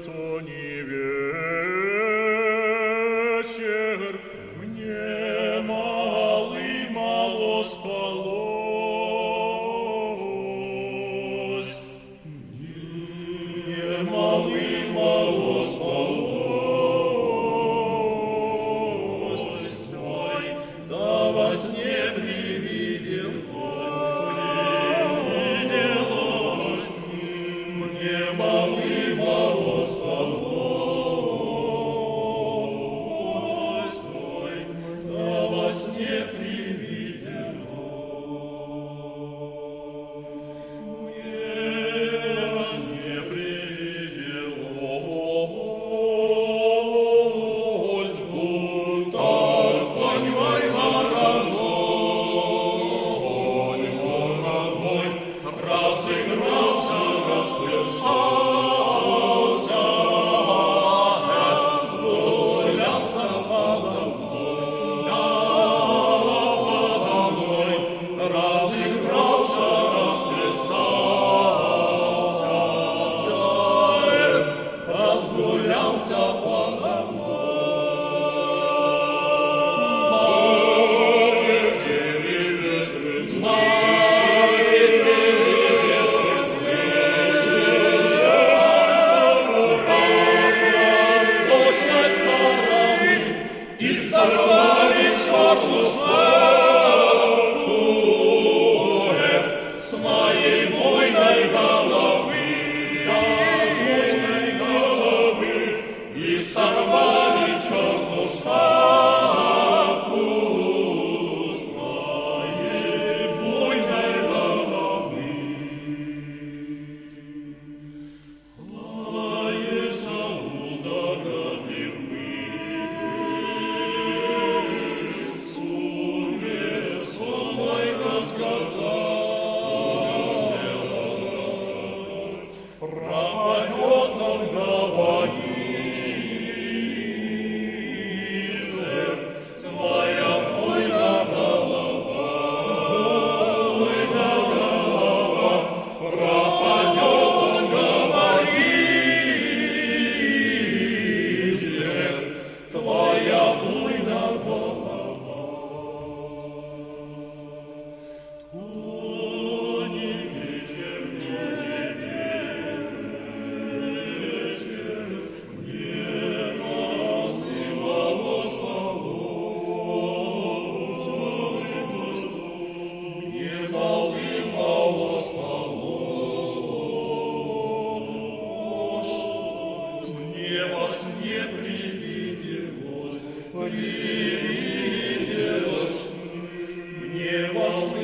то не вечер, мне мало спалось. Мне мало спалось. Ой, да во сне привиделось. Мне мало спалось. Ой, да во сне сорвали черную шапку с моей буйной головы, и сорвали черную шапку с моей буйной головы. Лается удалённый пропадет он, говорит, твоя буйная голова, пропадет он, говорит, твоя буйная голова. Мне во сне привиделось, мне во сне